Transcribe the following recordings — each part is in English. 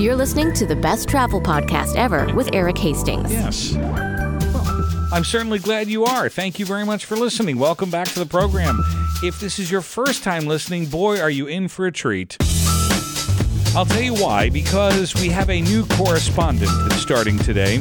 You're listening to the best travel podcast ever with Eric Hastings. Yes. Well, I'm certainly glad you are. Thank you very much for listening. Welcome back to the program. If this is your first time listening, boy, are you in for a treat. I'll tell you why. Because we have a new correspondent that's starting today.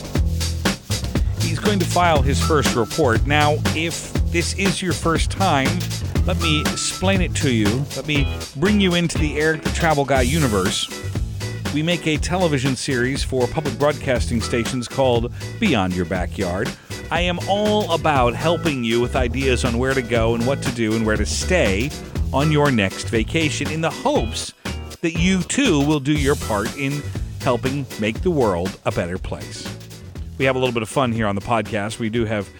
He's going to file his first report. Now, if this is your first time, let me explain it to you. Let me bring you into the Eric the Travel Guy universe. We make a television series for public broadcasting stations called Beyond Your Backyard. I am all about helping you with ideas on where to go and what to do and where to stay on your next vacation in the hopes that you too will do your part in helping make the world a better place. We have a little bit of fun here on the podcast. We do have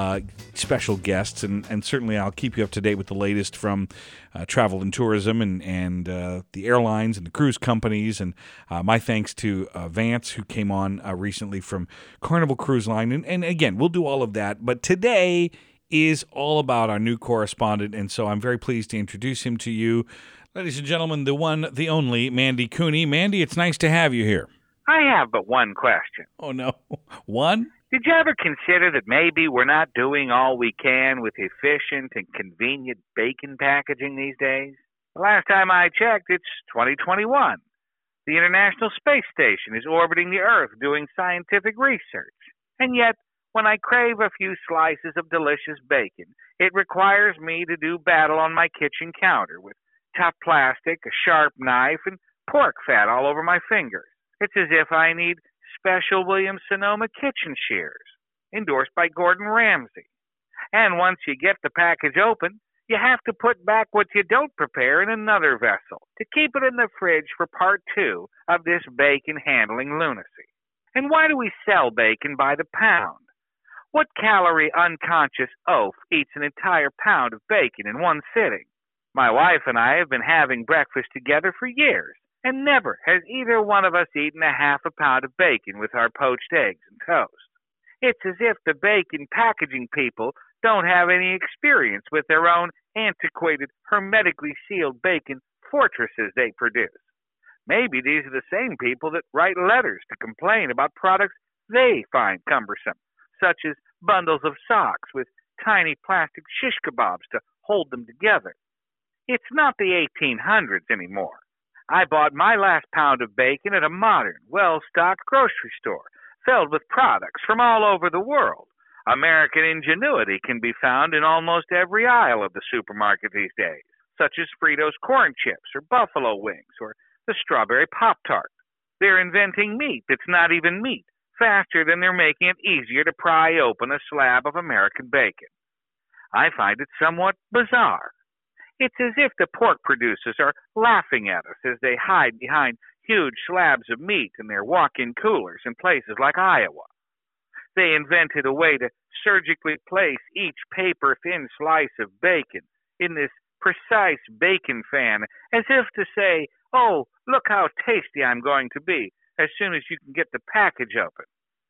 special guests, and certainly I'll keep you up to date with the latest from travel and tourism and the airlines and the cruise companies. And my thanks to Vance, who came on recently from Carnival Cruise Line. And again, we'll do all of that. But today is all about our new correspondent, and so I'm very pleased to introduce him to you. Ladies and gentlemen, the one, the only, Mandy Cooney. Mandy, it's nice to have you here. I have but one question. Oh, no. One? Did you ever consider that maybe we're not doing all we can with efficient and convenient bacon packaging these days? The last time I checked, it's 2021. The International Space Station is orbiting the Earth doing scientific research. And yet, when I crave a few slices of delicious bacon, it requires me to do battle on my kitchen counter with tough plastic, a sharp knife, and pork fat all over my fingers. It's as if I need special Williams-Sonoma kitchen shears, endorsed by Gordon Ramsay. And once you get the package open, you have to put back what you don't prepare in another vessel to keep it in the fridge for part 2 of this bacon handling lunacy. And why do we sell bacon by the pound? What calorie unconscious oaf eats an entire pound of bacon in one sitting? My wife and I have been having breakfast together for years, and never has either one of us eaten a half a pound of bacon with our poached eggs and toast. It's as if the bacon packaging people don't have any experience with their own antiquated, hermetically sealed bacon fortresses they produce. Maybe these are the same people that write letters to complain about products they find cumbersome, such as bundles of socks with tiny plastic shish kebabs to hold them together. It's not the 1800s anymore. I bought my last pound of bacon at a modern, well-stocked grocery store filled with products from all over the world. American ingenuity can be found in almost every aisle of the supermarket these days, such as Fritos corn chips or buffalo wings or the strawberry Pop-Tart. They're inventing meat that's not even meat faster than they're making it easier to pry open a slab of American bacon. I find it somewhat bizarre. It's as if the pork producers are laughing at us as they hide behind huge slabs of meat in their walk-in coolers in places like Iowa. They invented a way to surgically place each paper-thin slice of bacon in this precise bacon fan, as if to say, "Oh, look how tasty I'm going to be," as soon as you can get the package open.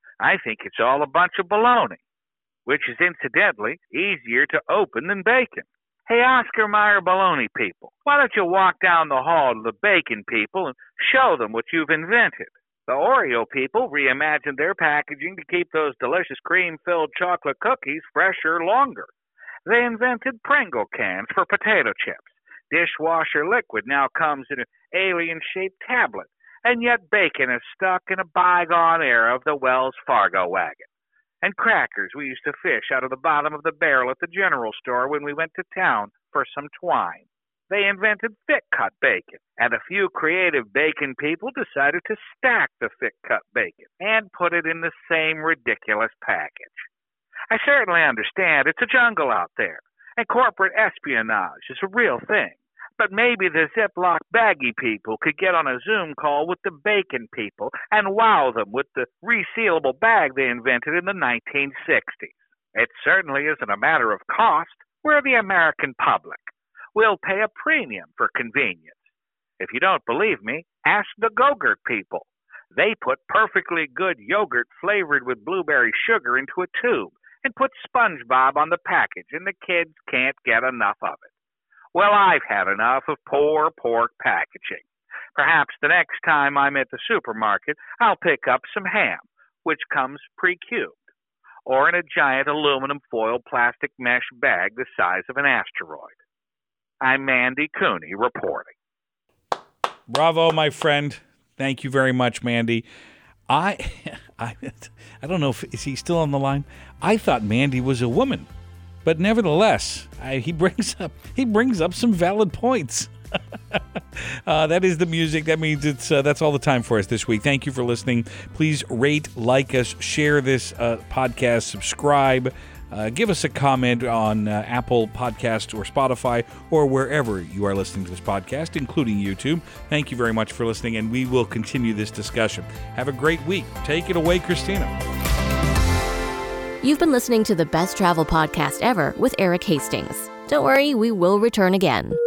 I think it's all a bunch of baloney, which is incidentally easier to open than bacon. Hey, Oscar Mayer baloney people, why don't you walk down the hall to the bacon people and show them what you've invented? The Oreo people reimagined their packaging to keep those delicious cream-filled chocolate cookies fresher longer. They invented Pringle cans for potato chips. Dishwasher liquid now comes in an alien-shaped tablet, and yet bacon is stuck in a bygone era of the Wells Fargo wagon. And crackers we used to fish out of the bottom of the barrel at the general store when we went to town for some twine. They invented thick-cut bacon, and a few creative bacon people decided to stack the thick-cut bacon and put it in the same ridiculous package. I certainly understand it's a jungle out there, and corporate espionage is a real thing. But maybe the Ziploc baggy people could get on a Zoom call with the bacon people and wow them with the resealable bag they invented in the 1960s. It certainly isn't a matter of cost. We're the American public. We'll pay a premium for convenience. If you don't believe me, ask the Go-Gurt people. They put perfectly good yogurt flavored with blueberry sugar into a tube and put SpongeBob on the package, and the kids can't get enough of it. Well, I've had enough of poor pork packaging. Perhaps the next time I'm at the supermarket, I'll pick up some ham, which comes pre-cubed, or in a giant aluminum foil plastic mesh bag the size of an asteroid. I'm Mandy Cooney reporting. Bravo, my friend. Thank you very much, Mandy. I don't know is he still on the line? I thought Mandy was a woman, but nevertheless, he brings up some valid points. That is the music. That means that's all the time for us this week. Thank you for listening. Please rate, like us, share this podcast, subscribe. Give us a comment on Apple Podcasts or Spotify or wherever you are listening to this podcast, including YouTube. Thank you very much for listening, and we will continue this discussion. Have a great week. Take it away, Christina. You've been listening to the best travel podcast ever with Eric Hastings. Don't worry, we will return again.